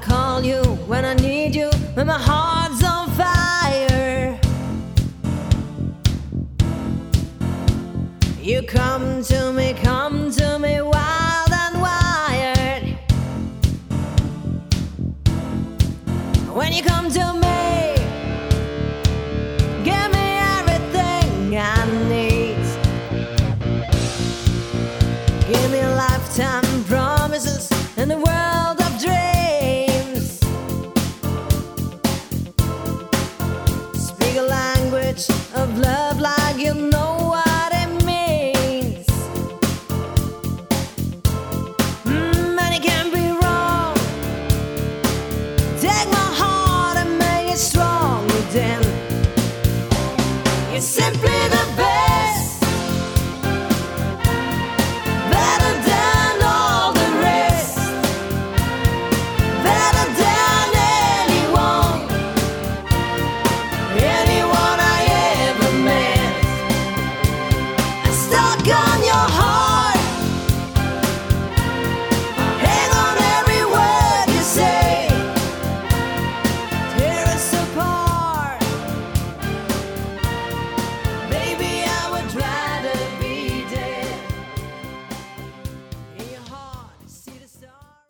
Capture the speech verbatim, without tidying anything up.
call you when I need you, when my heart's on fire. You come to me, come to me wild and wired. When you come to me, give me everything I need. Give me lifetime promises in the world of dreams. Speak a language of love like you know what it means. Mm, and it can't be wrong. Take my heart and make it strong within. You're simply the best.